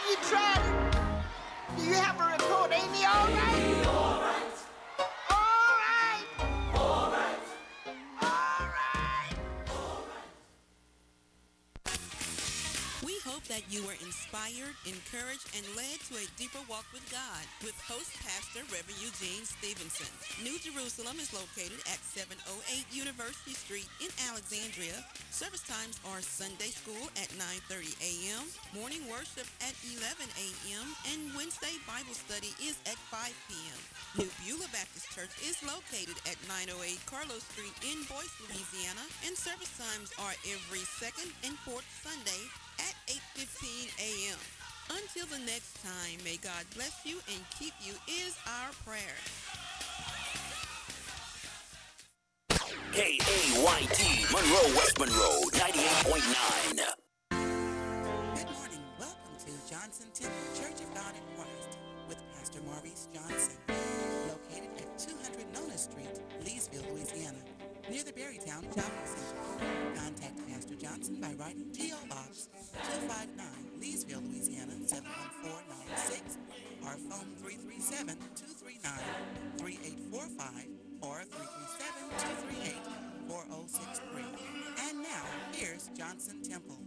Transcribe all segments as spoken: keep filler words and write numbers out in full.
You tried it. Do you have a report? Ain't he all right? He all right. All right. All right. All right. All right. We hope that you were inspired, encouraged, and led to a deeper walk with God with host pastor Reverend Eugene Stevenson. New Jerusalem is located at seven oh eight University Street in Alexandria. Service times are Sunday school at nine thirty a.m., morning worship at eleven a.m., and Wednesday Bible study is at five p.m. New Beulah Baptist Church is located at nine oh eight Carlos Street in Boyce, Louisiana, and service times are every second and fourth Sunday at eight fifteen a.m. Until the next time, may God bless you and keep you is our prayer. K A Y T, Monroe, West Monroe, ninety-eight point nine. Good morning. Welcome to Johnson Temple Church of God in Christ with Pastor Maurice Johnson, located at two hundred Nona Street, Leesville, Louisiana, near the Berrytown Shopping Center. Contact Pastor Johnson by writing P O. Box two fifty-nine, Leesville, Louisiana, seven one four nine six, or phone three three seven, two three nine, three eight four five or three three seven, two three eight, four oh six three. And now, here's Johnson Temple.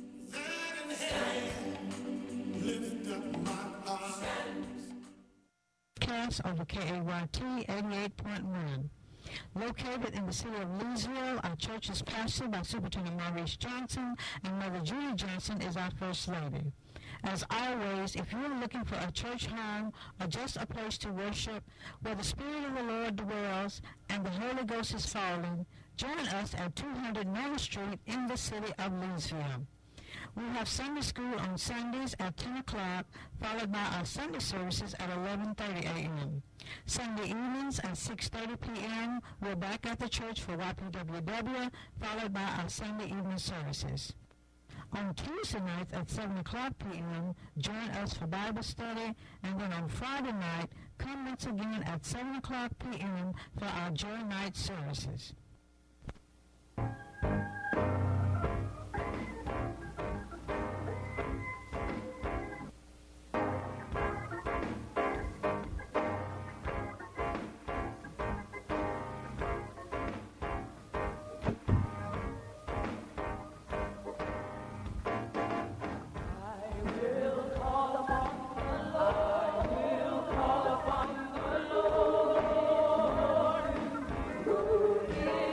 Cast over K A Y T eighty-eight point one. Located in the city of Leesville, our church is pastored by Superintendent Maurice Johnson, and Mother Judy Johnson is our First Lady. As always, if you're looking for a church home or just a place to worship where the Spirit of the Lord dwells and the Holy Ghost is falling, join us at two hundred Nona Street in the city of Leesville. We have Sunday school on Sundays at ten o'clock, followed by our Sunday services at eleven thirty a.m. Sunday evenings at six thirty p.m., we're back at the church for Y P W W, followed by our Sunday evening services. On Tuesday nights at seven o'clock p.m., join us for Bible study, and then on Friday night, come once again at seven o'clock p.m. for our Joy Night services. Lord.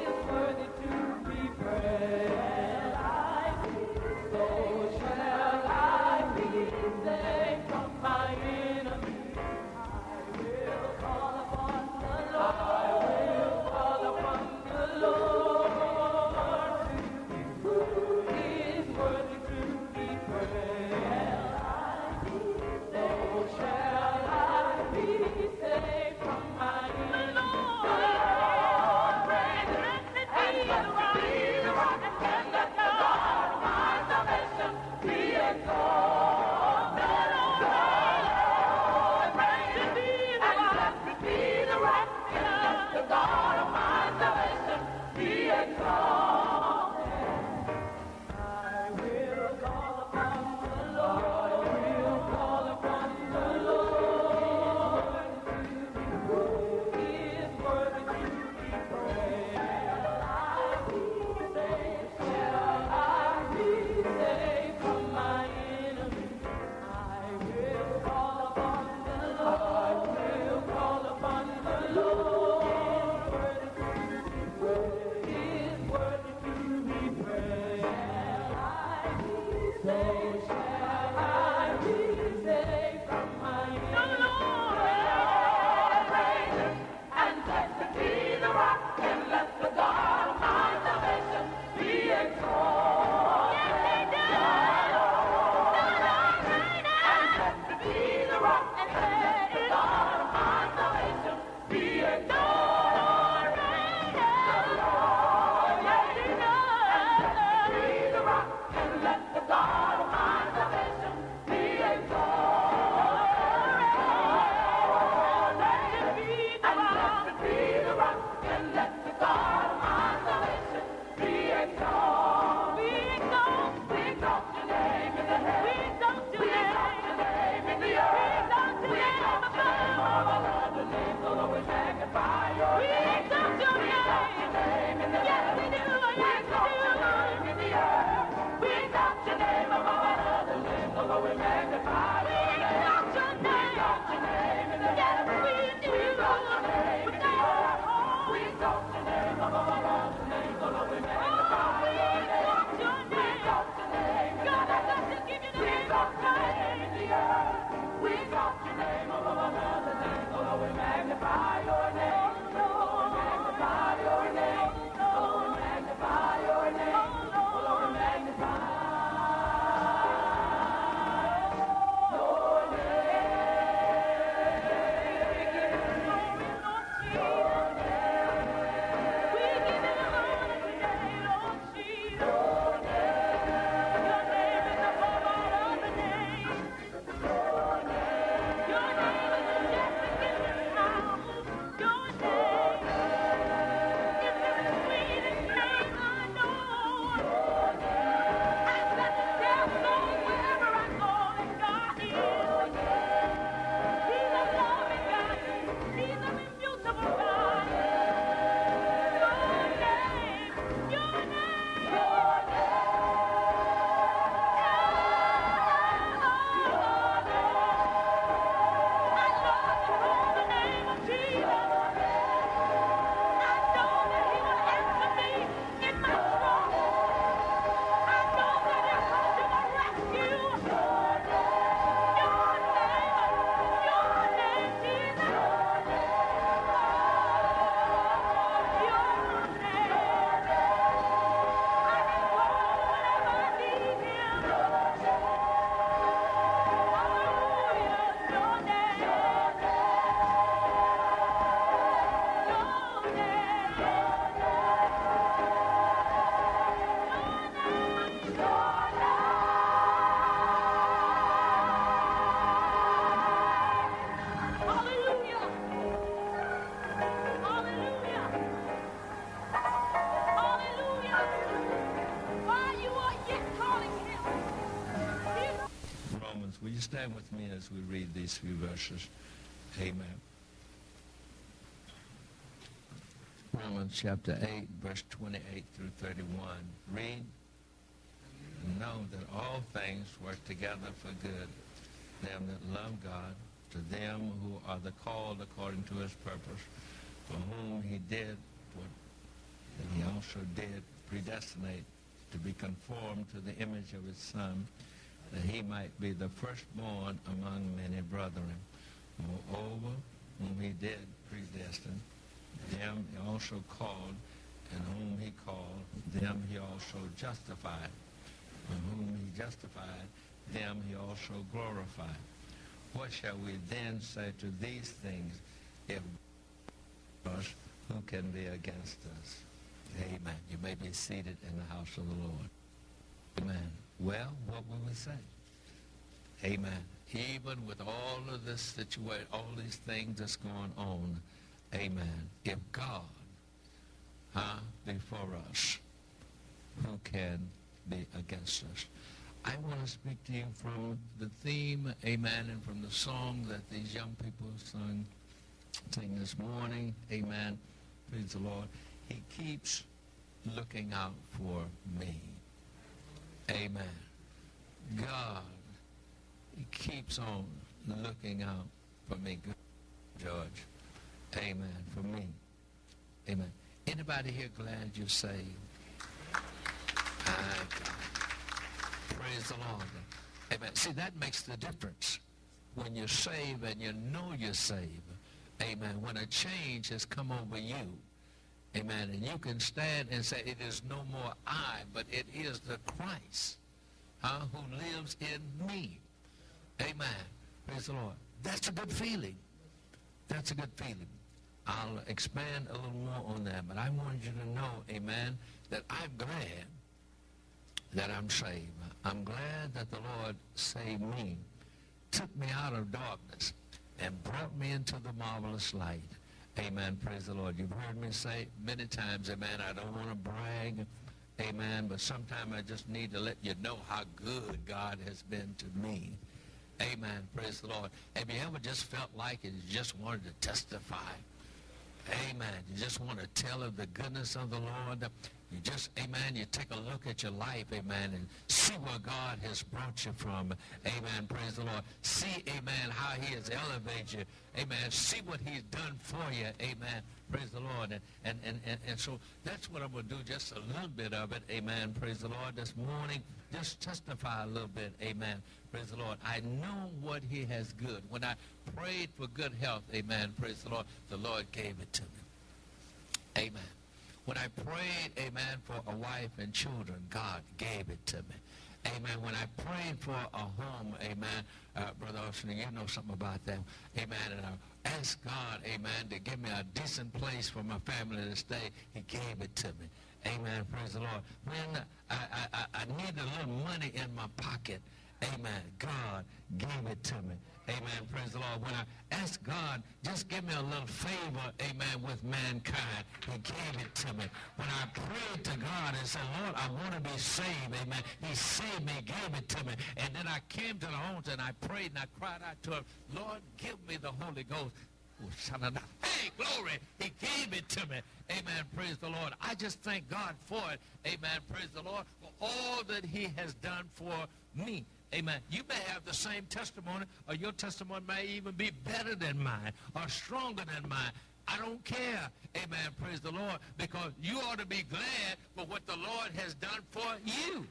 you stand with me as we read these few verses? Amen. Romans chapter eight, verse twenty-eight through thirty-one. Read. Know that all things work together for good, them that love God, to them who are the called according to his purpose, for whom he did what he also did predestinate to be conformed to the image of his Son, that he might be the firstborn among many brethren. Moreover, whom he did predestine, them he also called, and whom he called, them he also justified. And whom he justified, them he also glorified. What shall we then say to these things? If us, who can be against us? Amen. You may be seated in the house of the Lord. Amen. Well, what will we say? Amen. Even with all of this situation, all these things that's going on, amen. If God, huh, be for us, who can be against us? I want to speak to you from the theme, amen, and from the song that these young people sung, sing this morning, amen. Praise the Lord. He keeps looking out for me. Amen. God, he keeps on looking out for me. Good George. Amen. For me. Amen. Anybody here glad you're saved? My God. Praise the Lord. Amen. See, that makes the difference when you're saved and you know you're saved. Amen. When a change has come over you. Amen. And you can stand and say, it is no more I, but it is the Christ, huh, who lives in me. Amen. Praise the Lord. That's a good feeling. That's a good feeling. I'll expand a little more on that, but I want you to know, amen, that I'm glad that I'm saved. I'm glad that the Lord saved me, took me out of darkness, and brought me into the marvelous light. Amen. Praise the Lord. You've heard me say many times, amen, I don't want to brag, amen, but sometimes I just need to let you know how good God has been to me. Amen. Praise the Lord. Have you ever just felt like it, you just wanted to testify? Amen. You just want to tell of the goodness of the Lord. You just, amen, you take a look at your life, amen, and see where God has brought you from. Amen. Praise the Lord. See, amen, how he has elevated you. Amen. See what he's done for you. Amen. Praise the Lord. And, and, and, and, and so that's what I'm going to do, just a little bit of it. Amen. Praise the Lord. This morning, just testify a little bit. Amen. Praise the Lord. I know what he has good. When I prayed for good health, amen, praise the Lord, the Lord gave it to me. Amen. When I prayed, amen, for a wife and children, God gave it to me. Amen. When I prayed for a home, amen, uh, Brother Austin, you know something about that. Amen. And I asked God, amen, to give me a decent place for my family to stay. He gave it to me. Amen. Praise the Lord. When I, I, I needed a little money in my pocket, amen, God gave it to me. Amen. Praise the Lord. When I asked God, just give me a little favor, amen, with mankind, he gave it to me. When I prayed to God and said, Lord, I want to be saved, amen, he saved me, gave it to me. And then I came to the altar and I prayed and I cried out to him, Lord, give me the Holy Ghost. Hey, glory, he gave it to me. Amen, praise the Lord. I just thank God for it. Amen, praise the Lord, for all that he has done for me. Amen. You may have the same testimony, or your testimony may even be better than mine, or stronger than mine. I don't care. Amen, praise the Lord, because you ought to be glad for what the Lord has done for you.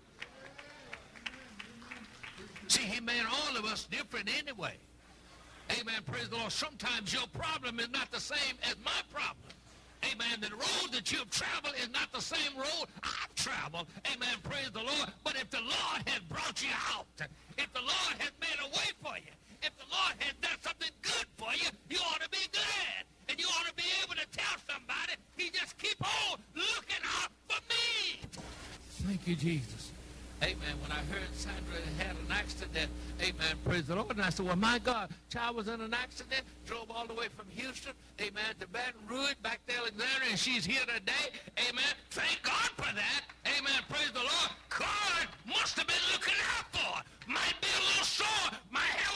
See, he made all of us different anyway. Amen, praise the Lord. Sometimes your problem is not the same as my problem. Amen. The road that you've traveled is not the same road I've traveled. Amen. Praise the Lord. But if the Lord has brought you out, if the Lord has made a way for you, if the Lord has done something good for you, you ought to be glad. And you ought to be able to tell somebody, he just keep on looking out for me. Thank you, Jesus. Amen. When I heard Sandra had an accident, amen, praise the Lord. And I said, well, my God, child was in an accident, drove all the way from Houston, amen, to Baton Rouge, back to Alexandria, and she's here today. Amen. Thank God for that. Amen. Praise the Lord. God must have been looking out for her. Might be a little sore. My health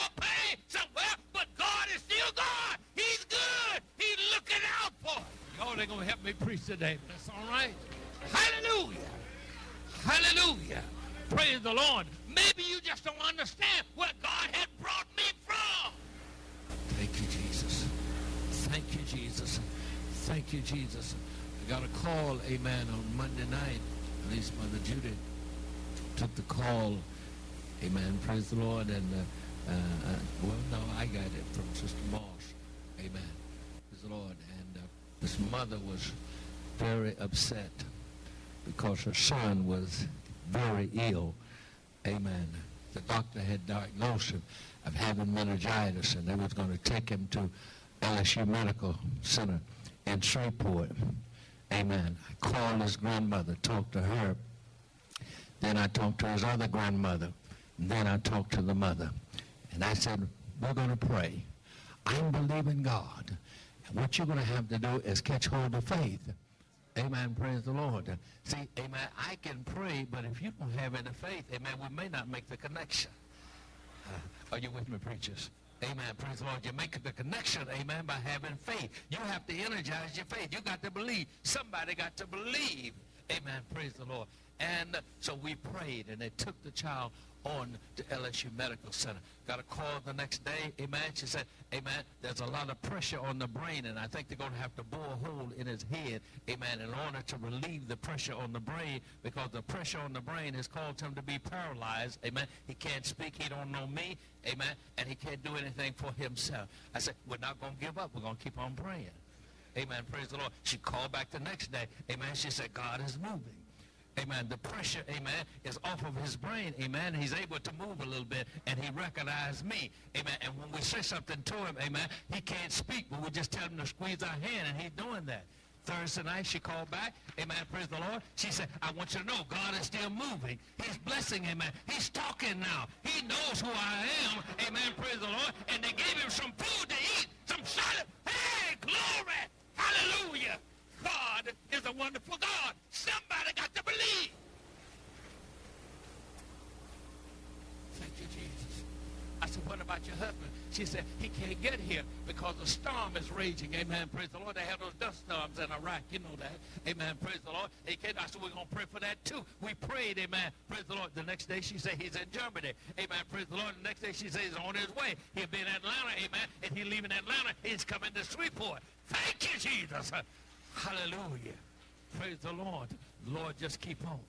ain't going to help me preach today, but that's all right. Hallelujah. Hallelujah. Praise the Lord. Maybe you just don't understand where God had brought me from. Thank you, Jesus. Thank you, Jesus. Thank you, Jesus. I got a call, amen, on Monday night. At least Mother Judy took the call. Amen. Praise the Lord. And, uh, uh, uh, well, no, I got it from Sister Moss. Amen. Praise the Lord. And uh, this mother was very upset because her son was very ill. Amen. The doctor had diagnosed him of having meningitis, and they was going to take him to L S U Medical Center in Shreveport. Amen. I called his grandmother, talked to her. Then I talked to his other grandmother. And then I talked to the mother. And I said, we're going to pray. I'm believing God. And what you're going to have to do is catch hold of faith. Amen. Praise the Lord. See, amen, I can pray, but if you don't have any faith, amen, we may not make the connection. Uh, are you with me, preachers? Amen. Praise the Lord. You make the connection, amen, by having faith. You have to energize your faith. You got to believe. Somebody got to believe. Amen. Praise the Lord. And uh, so we prayed, and they took the child on to L S U Medical Center. Got a call the next day, amen. She said, amen, there's a lot of pressure on the brain, and I think they're going to have to bore a hole in his head, amen, in order to relieve the pressure on the brain, because the pressure on the brain has caused him to be paralyzed, amen. He can't speak, he don't know me, amen, and he can't do anything for himself. I said, we're not going to give up. We're going to keep on praying. Amen, praise the Lord. She called back the next day, amen. She said, God is moving. Amen. The pressure, amen, is off of his brain, amen. He's able to move a little bit, and he recognized me, amen. And when we say something to him, amen, he can't speak, but we just tell him to squeeze our hand, and he's doing that. Thursday night, she called back, amen, praise the Lord. She said, I want you to know God is still moving. He's blessing, amen. He's talking now. He knows who I am, amen, praise the Lord. And they gave him some food to eat, some solid. Hey, glory, hallelujah. God is a wonderful God. Somebody got to believe. Thank you, Jesus. I said, what about your husband? She said, he can't get here because the storm is raging. Amen. Praise the Lord. They have those dust storms in Iraq. You know that. Amen. Praise the Lord. He can't. I said, we're going to pray for that too. We prayed. Amen. Praise the Lord. The next day she said he's in Germany. Amen. Praise the Lord. The next day she said he's on his way. He'll be in Atlanta. Amen. And he's leaving Atlanta. He's coming to Shreveport. Thank you, Jesus. Hallelujah. Praise the Lord. Lord, just keep on.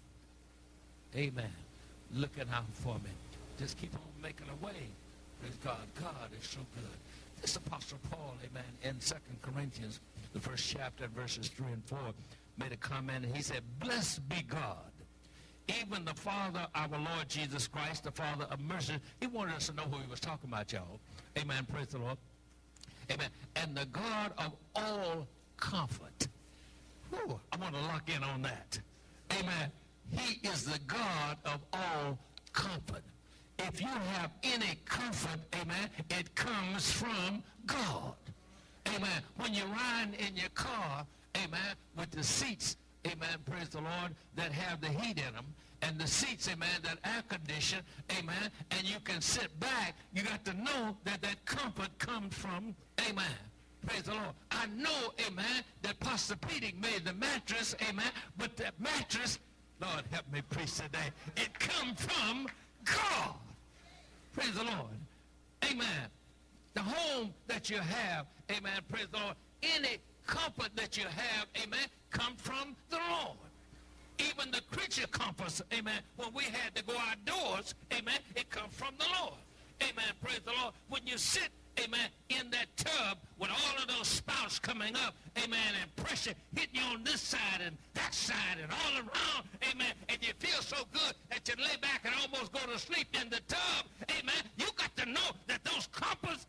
Amen. Looking out for me. Just keep on making a way. Praise God. God is so good. This Apostle Paul, amen, in Second Corinthians, the first chapter, verses three and four, made a comment, and he said, blessed be God, even the Father, our Lord Jesus Christ, the Father of mercy. He wanted us to know who he was talking about, y'all. Amen. Praise the Lord. Amen. And the God of all comfort. Whew, I want to lock in on that. Amen. He is the God of all comfort. If you have any comfort, amen, it comes from God. Amen. When you're riding in your car, amen, with the seats, amen, praise the Lord, that have the heat in them, and the seats, amen, that air condition, amen, and you can sit back, you got to know that that comfort comes from, amen. Praise the Lord. I know, amen, that Pastor Peter made the mattress, amen, but that mattress, Lord help me preach today, it comes from God. Praise the Lord. Amen. The home that you have, amen, praise the Lord, any comfort that you have, amen, comes from the Lord. Even the creature comforts, amen, when we had to go outdoors, amen, it comes from the Lord. Amen, praise the Lord. When you sit, amen, in that tub with all of those spouts coming up, amen, and pressure hitting you on this side and that side and all around, amen, and you feel so good that you lay back and almost go to sleep in the tub, amen, you got to know that those comforts,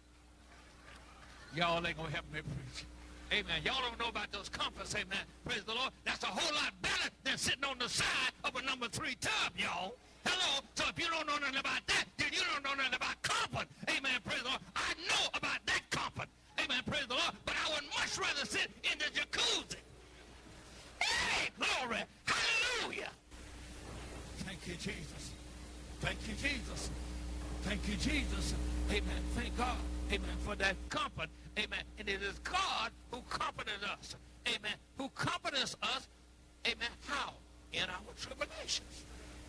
y'all ain't going to help me preach. Amen. Y'all don't know about those comforts, amen, praise the Lord. That's a whole lot better than sitting on the side of a number three tub, y'all. Hello? So if you don't know nothing about that, then you don't know nothing about comfort. Amen. Praise the Lord. I know about that comfort. Amen. Praise the Lord. But I would much rather sit in the jacuzzi. Hey, glory. Hallelujah. Thank you, Jesus. Thank you, Jesus. Thank you, Jesus. Amen. Thank God. Amen. For that comfort. Amen. And it is God who comforted us. amen, who comforts us, amen, how? In our tribulations.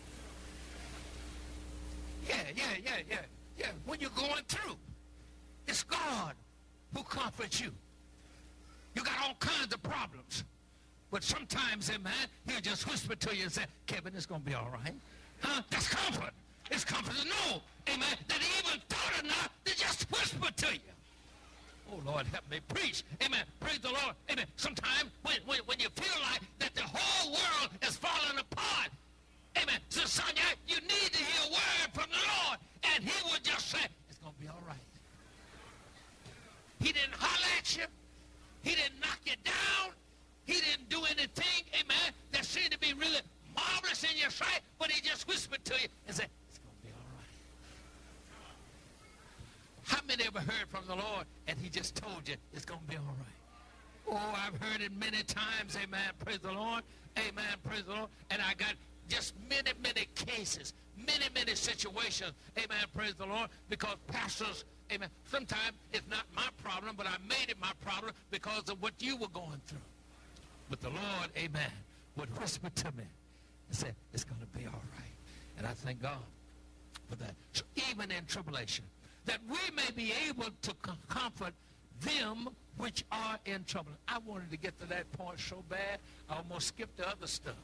Yeah, yeah, yeah, yeah, yeah. When you're going through, it's God who comforts you. You got all kinds of problems. But sometimes, amen, he'll just whisper to you and say, Kevin, it's going to be all right. Huh? That's comfort. It's comfort to know, amen, that he even thought enough to just whisper to you. Oh, Lord, help me preach. Amen. Praise the Lord. Amen. Sometimes when, when, when you feel like that the whole world is falling apart, amen, so Sonia, you need to hear a word from the Lord, and he will just say, it's going to be all right. He didn't holler at you. He didn't knock you down. He didn't do anything, amen, that seemed to be really marvelous in your sight, but he just whispered to you and said, it's going to be all right. How many ever heard from the Lord and he just told you it's going to be all right? Oh, I've heard it many times, amen, praise the Lord, amen, praise the Lord, and I got just many, many cases, many, many situations, amen, praise the Lord, because pastors, amen, sometimes it's not my problem, but I made it my problem because of what you were going through. But the Lord, amen, would whisper to me and say, it's going to be all right. And I thank God for that. So even in tribulation, that we may be able to com- comfort them which are in trouble. I wanted to get to that point so bad, I almost skipped the other stuff.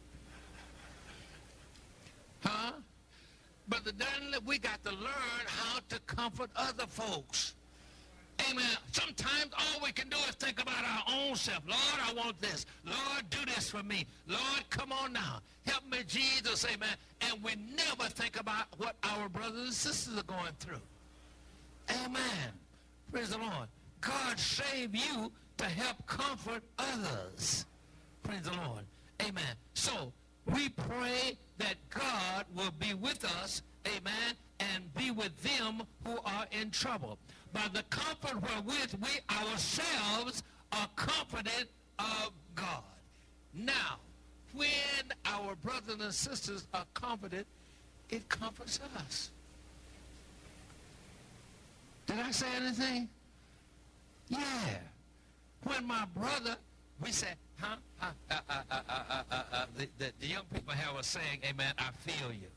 Huh? Brother Dunley, we got to learn how to comfort other folks. Amen. Sometimes all we can do is think about our own self. Lord, I want this. Lord, do this for me. Lord, come on now. Help me, Jesus. Amen. And we never think about what our brothers and sisters are going through. Amen. Praise the Lord. God saved you to help comfort others. Praise the Lord. Amen. So we pray that God will be with us, amen, and be with them who are in trouble. By the comfort wherewith we ourselves are comforted of God. Now, when our brothers and sisters are comforted, it comforts us. Did I say anything? Yeah. When my brother, we say, huh? Uh, uh, uh, uh, uh, uh, uh, the, the, the young people here were saying, amen, I feel you.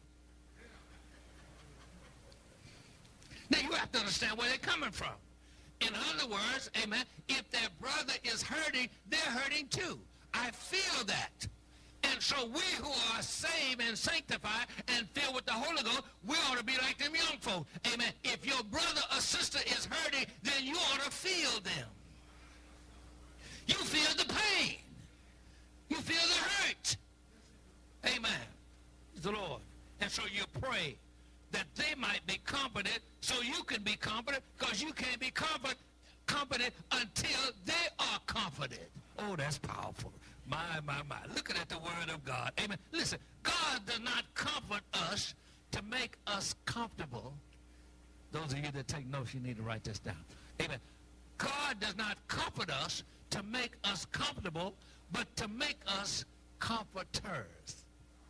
Now, you have to understand where they're coming from. In other words, amen, if their brother is hurting, they're hurting too. I feel that. And so we who are saved and sanctified and filled with the Holy Ghost, we ought to be like them young folk. Amen. If your brother or sister is hurting, then you ought to feel them. You feel the pain. You feel the hurt. Amen. Praise the Lord. And so you pray that they might be comforted so you can be comforted, because you can't be comfort, comforted until they are comforted. Oh, that's powerful. My, my, my. Looking at the word of God. Amen. Listen, God does not comfort us to make us comfortable. Those of you that take notes, you need to write this down. Amen. God does not comfort us to make us comfortable, but to make us comforters.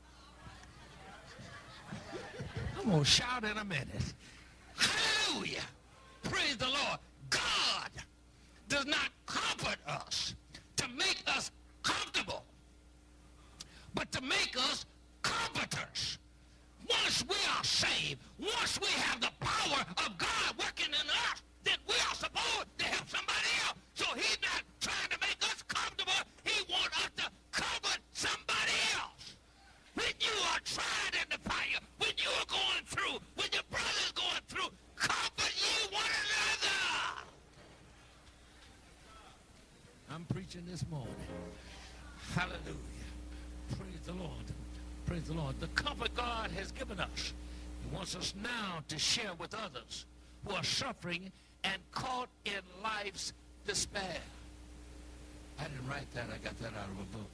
I'm going to shout in a minute. Hallelujah. Praise the Lord. God does not comfort us to make us comfortable, but to make us comforters. Once we are saved, once we have the power of God working in us, then we are supposed to help somebody else. So he's not trying to make us comfortable. He wants us to comfort somebody else. When you are tried in the fire, when you are going through, when your brother's going through, comfort ye one another. I'm preaching this morning. Hallelujah. Praise the Lord. Praise the Lord. The comfort God has given us, he wants us now to share with others who are suffering and caught in life's despair. I didn't write that. I got that out of a book.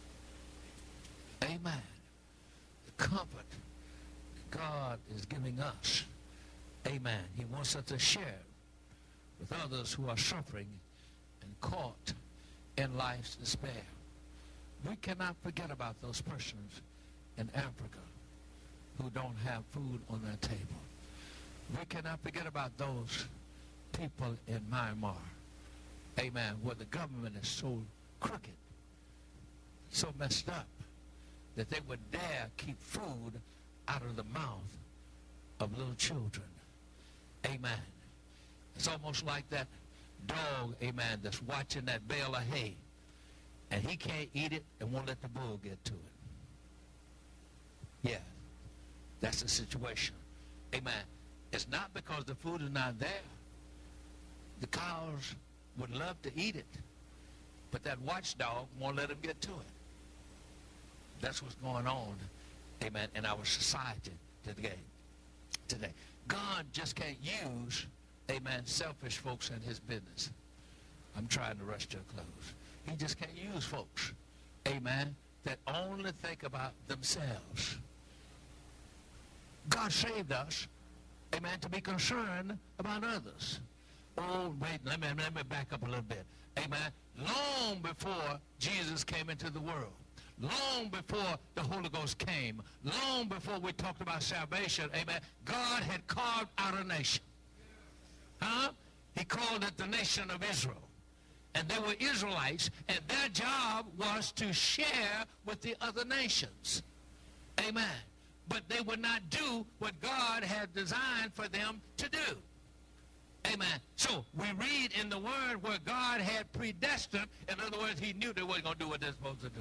Amen. The comfort God is giving us. Amen. He wants us to share with others who are suffering and caught in life's despair. We cannot forget about those persons in Africa who don't have food on their table. We cannot forget about those people in Myanmar, amen, where the government is so crooked, so messed up, that they would dare keep food out of the mouth of little children. Amen. It's almost like that dog, amen, that's watching that bale of hay, and he can't eat it and won't let the bull get to it. Yeah, that's the situation. Amen. It's not because the food is not there. The cows would love to eat it, but that watchdog won't let them get to it. That's what's going on, amen, in our society today. Today, God just can't use, amen, selfish folks in his business. I'm trying to rush to a close. He just can't use folks, amen, that only think about themselves. God saved us, amen, to be concerned about others. Oh, wait, let me, let me back up a little bit. Amen. Long before Jesus came into the world, long before the Holy Ghost came, long before we talked about salvation, amen, God had carved out a nation. Huh? He called it the nation of Israel. And they were Israelites, and their job was to share with the other nations. Amen. But they would not do what God had designed for them to do. Amen. So we read in the Word where God had predestined. In other words, he knew they weren't going to do what they're supposed to do.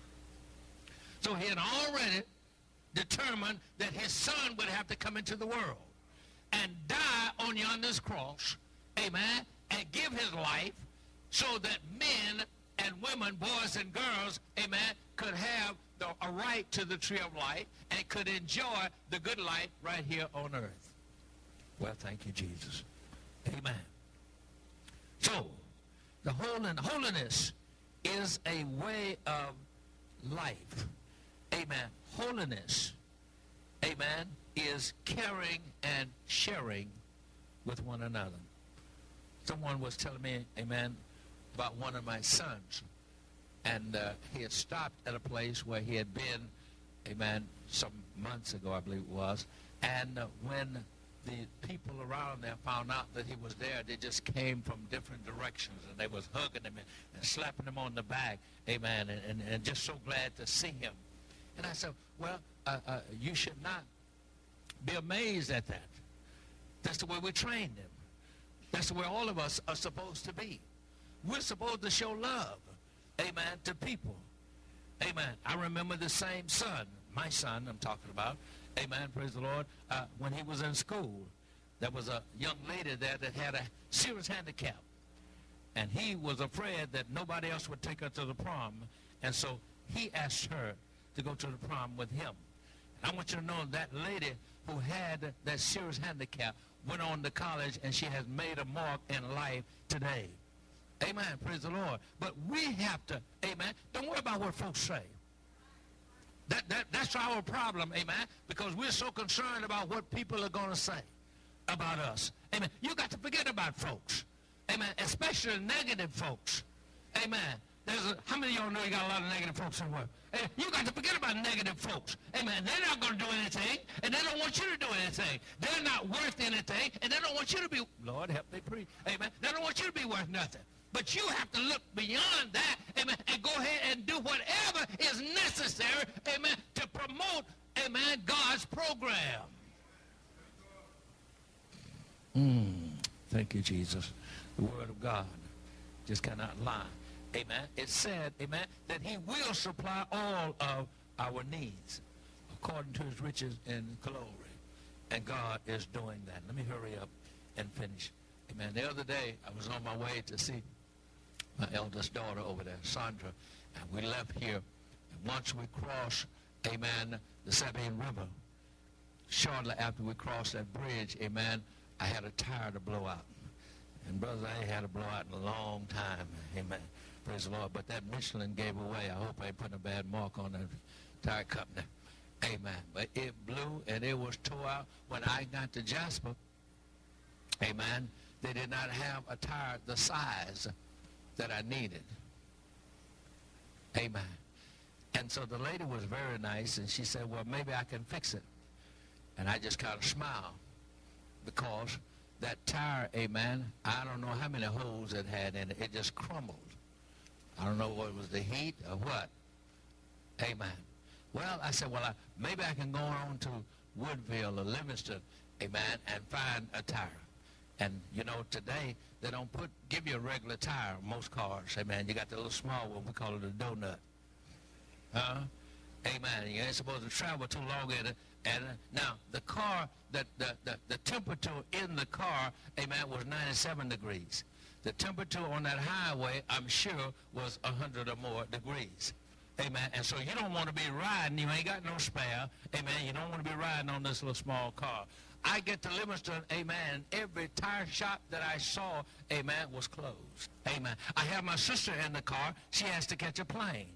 So he had already determined that his son would have to come into the world and die on yonder's cross, amen, and give his life so that men and women, boys and girls, amen, could have the, a right to the tree of life and could enjoy the good life right here on earth. Well, thank you, Jesus. Amen. So, the holiness is a way of life. Amen. Holiness, amen, is caring and sharing with one another. Someone was telling me, amen, about one of my sons. And uh, he had stopped at a place where he had been, amen, some months ago, I believe it was. And uh, when the people around there found out that he was there, they just came from different directions, and they was hugging him and, and slapping him on the back, amen, and, and, and just so glad to see him. And I said, well, uh, uh, you should not be amazed at that. That's the way we trained him. That's the way all of us are supposed to be. We're supposed to show love, amen, to people. Amen. I remember the same son, my son I'm talking about, amen, praise the Lord, uh, when he was in school, there was a young lady there that had a serious handicap. And he was afraid that nobody else would take her to the prom. And so he asked her to go to the prom with him. And I want you to know that lady who had that serious handicap went on to college, and she has made a mark in life today. Amen, praise the Lord. But we have to, amen, don't worry about what folks say. That, that, that's our problem, amen, because we're so concerned about what people are going to say about us. Amen. You got to forget about folks. Amen. Especially negative folks. Amen. There's a, how many of y'all know you got a lot of negative folks in the world? Hey, you got to forget about negative folks. Amen. They're not going to do anything, and they don't want you to do anything. They're not worth anything, and they don't want you to be, Lord, help me preach. Amen. They don't want you to be worth nothing. But you have to look beyond that, amen, and go ahead and do whatever is necessary, amen, to promote, amen, God's program. Mm, thank you, Jesus. The Word of God just cannot lie. Amen. It said, amen, that he will supply all of our needs according to his riches in glory. And God is doing that. Let me hurry up and finish. Amen. The other day, I was on my way to see my eldest daughter over there, Sandra, and we left here. And once we crossed, amen, the Sabine River, shortly after we crossed that bridge, amen, I had a tire to blow out. And brothers, I ain't had a blowout in a long time, amen. Praise the Lord. But that Michelin gave away. I hope I ain't putting a bad mark on that tire company. Amen. But it blew and it was tore out. When I got to Jasper, amen, they did not have a tire the size that I needed. Amen. And so the lady was very nice, and she said, well, maybe I can fix it. And I just kind of smiled because that tire, amen, I don't know how many holes it had in it. It just crumbled. I don't know what it was, the heat or what. Amen. Well, I said, well, I, maybe I can go on to Woodville or Livingston, amen, and find a tire. And, you know, today they don't put give you a regular tire on most cars. Amen. You got the little small one. We call it a donut. Huh? Amen. You ain't supposed to travel too long in it. And uh, now, the car, the, the, the, the temperature in the car, amen, was ninety-seven degrees. The temperature on that highway, I'm sure, was one hundred or more degrees. Amen. And so you don't want to be riding. You ain't got no spare. Amen. You don't want to be riding on this little small car. I get to Livingston, amen, every tire shop that I saw, amen, was closed. Amen. I have my sister in the car. She has to catch a plane.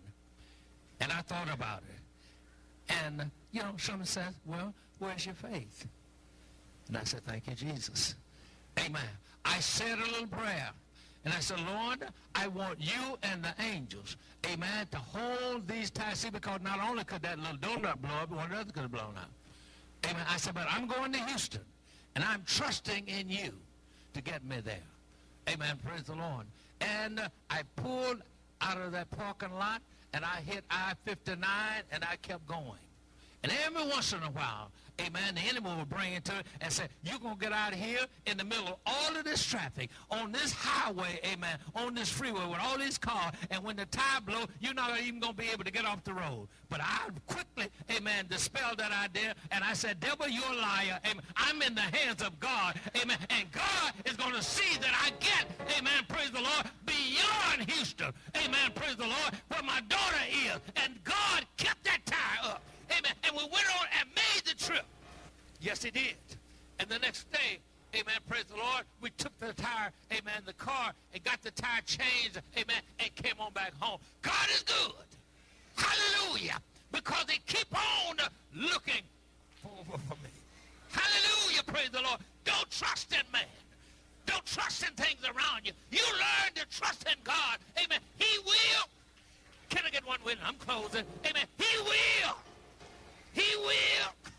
And I thought about it. And, you know, someone says, well, where's your faith? And I said, thank you, Jesus. Amen. I said a little prayer. And I said, Lord, I want you and the angels, amen, to hold these tires. See, because not only could that little donut blow up, but one of the others could have blown up. Amen. I said, but I'm going to Houston, and I'm trusting in you to get me there. Amen. Praise the Lord. And uh, I pulled out of that parking lot, and I hit I fifty-nine, and I kept going. And every once in a while, amen, the enemy will bring it to it and say, you're going to get out of here in the middle of all of this traffic, on this highway, amen, on this freeway with all these cars, and when the tire blows, you're not even going to be able to get off the road. But I quickly, amen, dispelled that idea, and I said, devil, you're a liar. Amen. I'm in the hands of God, amen, and God is going to see that I get, amen, praise the Lord, beyond Houston, amen, praise the Lord, where my daughter is, and God kept that tire up. Amen. And we went on and made the trip. Yes, he did. And the next day, amen, praise the Lord, we took the tire, amen, the car, and got the tire changed, amen, and came on back home. God is good. Hallelujah. Because they keep on looking for, for me. Hallelujah, praise the Lord. Don't trust in man. Don't trust in things around you. You learn to trust in God. Amen. He will. Can I get one witness? I'm closing. Amen. He will. He will.